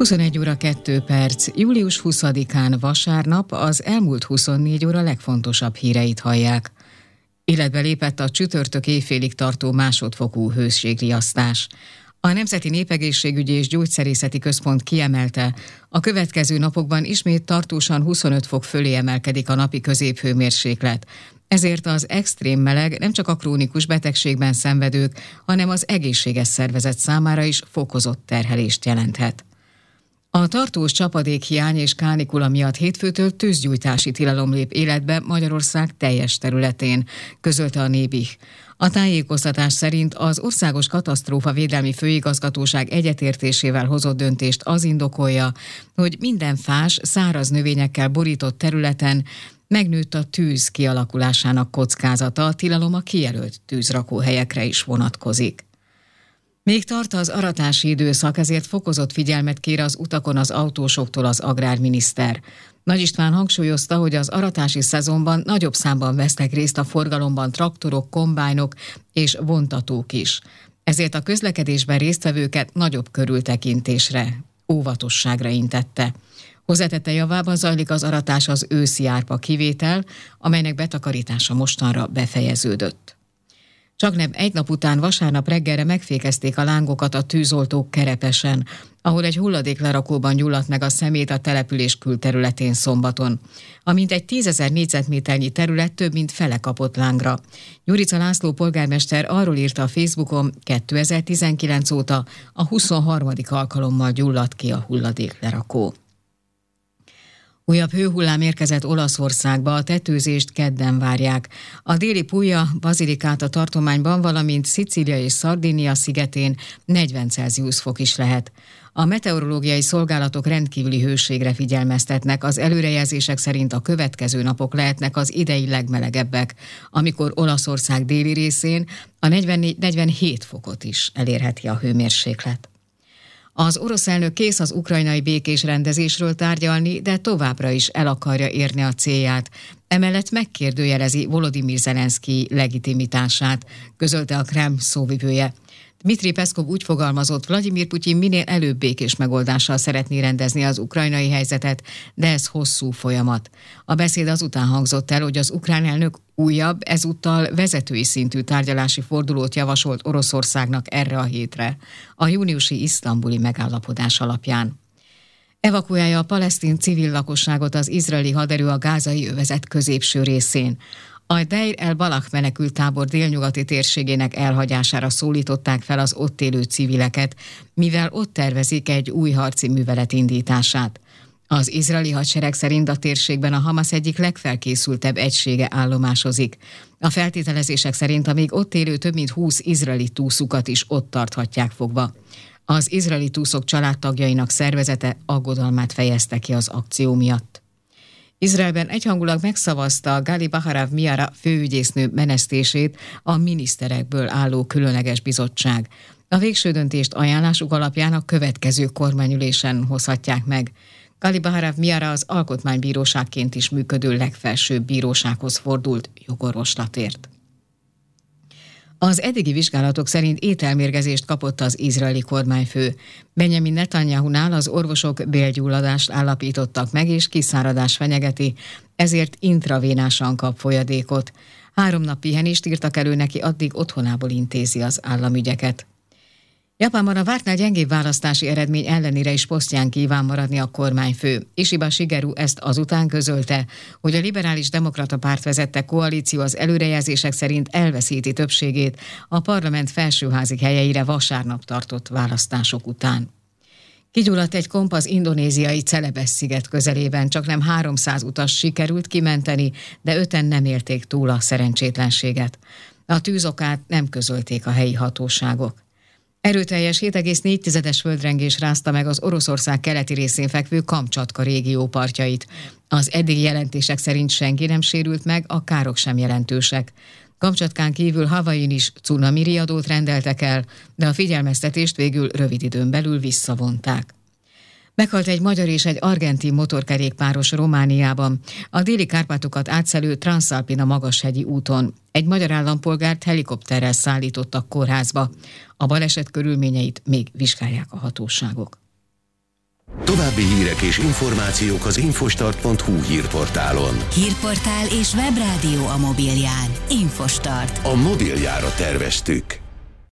21 óra 2 perc, július 20-án vasárnap az elmúlt 24 óra legfontosabb híreit hallják. Életbe lépett a csütörtök éjfélig tartó másodfokú hőségriasztás. A Nemzeti Népegészségügyi és Gyógyszerészeti Központ kiemelte, a következő napokban ismét tartósan 25 fok fölé emelkedik a napi középhőmérséklet. Ezért az extrém meleg nem csak a krónikus betegségben szenvedők, hanem az egészséges szervezet számára is fokozott terhelést jelenthet. A tartós csapadékhiány és kánikula miatt hétfőtől tűzgyújtási tilalom lép életbe Magyarország teljes területén, közölte a Nébih. A tájékoztatás szerint az Országos Katasztrófavédelmi Főigazgatóság egyetértésével hozott döntést az indokolja, hogy minden fás, száraz növényekkel borított területen megnőtt a tűz kialakulásának kockázata, a tilalom a kijelölt tűzrakóhelyekre is vonatkozik. Még tart az aratási időszak, ezért fokozott figyelmet kér az utakon az autósoktól az agrárminiszter. Nagy István hangsúlyozta, hogy az aratási szezonban nagyobb számban vesznek részt a forgalomban traktorok, kombájnok és vontatók is. Ezért a közlekedésben résztvevőket nagyobb körültekintésre, óvatosságra intette. Hozzátette, javában zajlik az aratás az őszi árpa kivétel, amelynek betakarítása mostanra befejeződött. Csaknem egy nap után vasárnap reggelre megfékezték a lángokat a tűzoltók Kerepesen, ahol egy hulladéklerakóban gyulladt meg a szemét a település külterületén szombaton. A mintegy 10 000 négyzetméternyi terület több mint fele kapott lángra. Gyurica László polgármester arról írta a Facebookon, 2019 óta a 23. alkalommal gyulladt ki a hulladéklerakó. Újabb hőhullám érkezett Olaszországba, a tetőzést kedden várják. A déli Puglia, Basilicata tartományban, valamint Szicília és Szardínia szigetén 40 Celsius fok is lehet. A meteorológiai szolgálatok rendkívüli hőségre figyelmeztetnek, az előrejelzések szerint a következő napok lehetnek az idei legmelegebbek, amikor Olaszország déli részén a 44-47 fokot is elérheti a hőmérséklet. Az orosz elnök kész az ukrajnai békés rendezésről tárgyalni, de továbbra is el akarja érni a célját. Emellett megkérdőjelezi Volodymyr Zelenszkij legitimitását, közölte a Kreml szóvivője. Dmitri Peszkov úgy fogalmazott, Vladimir Putyin minél előbb békés megoldással szeretné rendezni az ukrajnai helyzetet, de ez hosszú folyamat. A beszéd azután hangzott el, hogy az ukrán elnök újabb, ezúttal vezetői szintű tárgyalási fordulót javasolt Oroszországnak erre a hétre, a júniusi isztambuli megállapodás alapján. Evakuálja a palesztin civil lakosságot az izraeli haderő a gázai övezet középső részén. A Deir el-Balach menekülttábor délnyugati térségének elhagyására szólították fel az ott élő civileket, mivel ott tervezik egy új harci művelet indítását. Az izraeli hadsereg szerint a térségben a Hamas egyik legfelkészültebb egysége állomásozik. A feltételezések szerint a még ott élő több mint 20 izraeli túszukat is ott tarthatják fogva. Az izraeli túszok családtagjainak szervezete aggodalmát fejezte ki az akció miatt. Izraelben egyhangulag megszavazta Gali Baharav Miara főügyésznő menesztését a miniszterekből álló különleges bizottság. A végső döntést ajánlásuk alapján a következő kormányülésen hozhatják meg. Gali Baharav Miara az alkotmánybíróságként is működő legfelsőbb bírósághoz fordult jogorvoslatért. Az eddigi vizsgálatok szerint ételmérgezést kapott az izraeli kormányfő. Benjamin Netanyahunál az orvosok bélgyulladást állapítottak meg, és kiszáradás fenyegeti, ezért intravénásan kap folyadékot. 3 nap pihenést írtak elő neki, addig otthonából intézi az államügyeket. Japánban a vártnál gyengébb választási eredmény ellenére is posztján kíván maradni a kormányfő. Ishiba Shigeru ezt azután közölte, hogy a liberális demokrata párt vezette koalíció az előrejelzések szerint elveszíti többségét a parlament felsőházi helyeire vasárnap tartott választások után. Kigyulladt egy komp az indonéziai Celebesz-sziget közelében, csaknem 300 utas sikerült kimenteni, de 5-en nem élték túl a szerencsétlenséget. A tűzokát nem közölték a helyi hatóságok. Erőteljes 7,4-es földrengés rázta meg az Oroszország keleti részén fekvő Kamcsatka régió partjait. Az eddigi jelentések szerint senki nem sérült meg, a károk sem jelentősek. Kamcsatkán kívül Havain is cunami riadót rendeltek el, de a figyelmeztetést végül rövid időn belül visszavonták. Meghalt egy magyar és egy argentin motorkerékpáros Romániában, a déli Kárpátokat átszelő Transalpina magashegyi úton. Egy magyar állampolgárt helikopterrel szállítottak kórházba. A baleset körülményeit még vizsgálják a hatóságok. További hírek és információk az infostart.hu hírportálon. Hírportál és webrádió a mobilján. Infostart. A mobiljára terveztük.